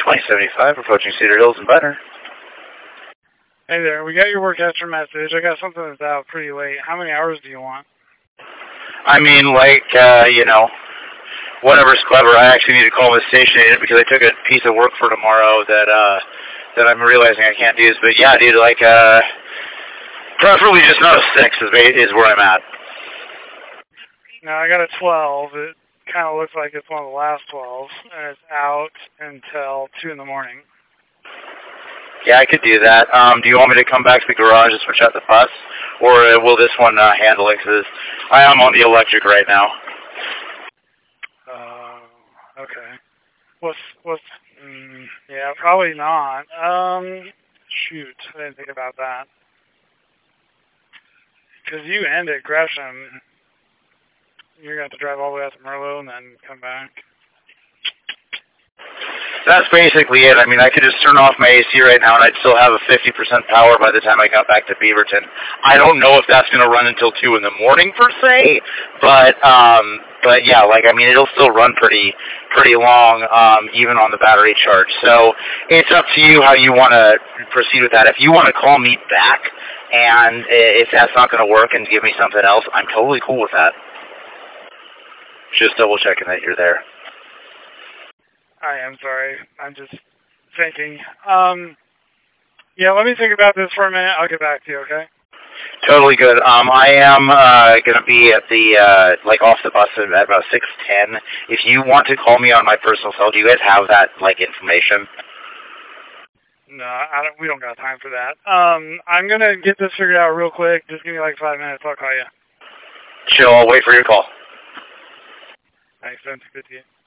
2075, approaching Cedar Hills and Bunner. Hey there, we got your workcaster message. I got something that's out pretty late. How many hours do you want? I mean, like, you know, whatever's clever. I actually need to call the station agent because I took a piece of work for tomorrow that I'm realizing I can't use. But yeah, dude, like, preferably just not a 6 is where I'm at. No, I got a 12. It kind of looks like it's one of the last 12s, and it's out until 2 in the morning. Yeah, I could do that. Do you want me to come back to the garage and switch out the bus, or will this one handle it? Because I am on the electric right now. Okay. Yeah, probably not. Shoot, I didn't think about that. Because you end at Gresham, you're going to have to drive all the way out to Merlo and then come back. That's basically it. I mean, I could just turn off my AC right now and I'd still have a 50% power by the time I got back to Beaverton. I don't know if that's going to run until 2 in the morning per se, but yeah, like, I mean, it'll still run pretty long, even on the battery charge. So it's up to you how you want to proceed with that. If you want to call me back and if that's not going to work and give me something else, I'm totally cool with that. Just double checking that you're there. I am sorry. I'm just thinking. Yeah, let me think about this for a minute. I'll get back to you, okay? Totally good. I am going to be at the, like, off the bus at about 6:10. If you want to call me on my personal cell, do you guys have that, like, information? No, we don't got time for that. I'm going to get this figured out real quick. Just give me, like, 5 minutes. I'll call you. Chill. I'll wait for your call. Thanks. Sounds good to you.